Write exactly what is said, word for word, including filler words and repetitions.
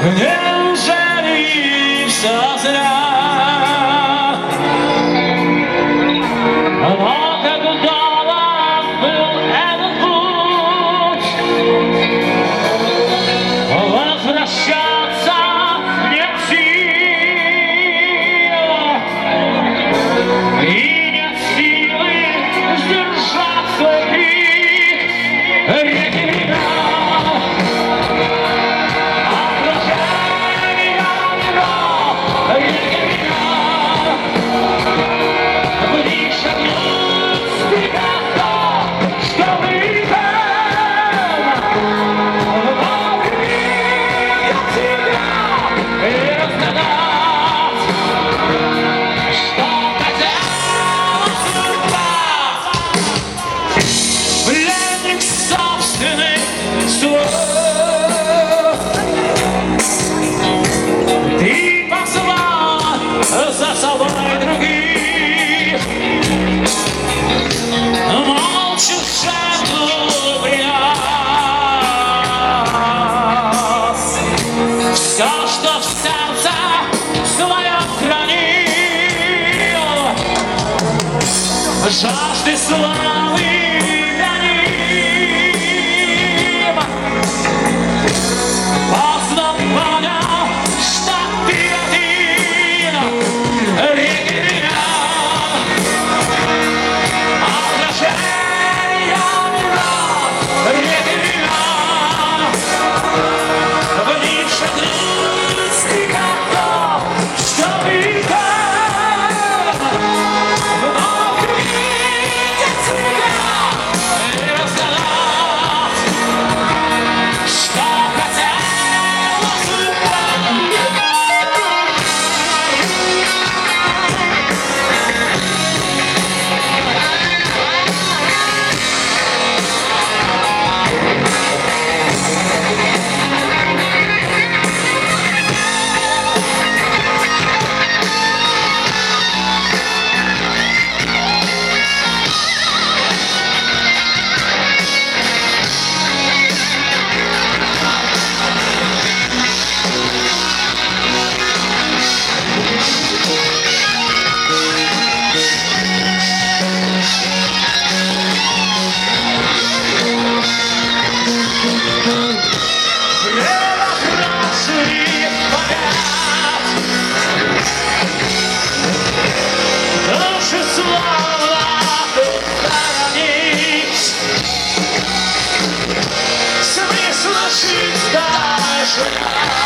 Неужели все зря? Но как долг был этот путь, возвращаться нет сил, и нет силы сдержать свой крик. Реки меня за собой других, молча жертву принес. Все, что в сердце своем хранил, жажды славы гоним. Поздно понял, что ты один. Реки меня, отражения мира. Реки меня, в них шагнуть стихотов, чтобы там вновь увидеть тебя и разгадать, что хотелось бы. Смысл жить дальше.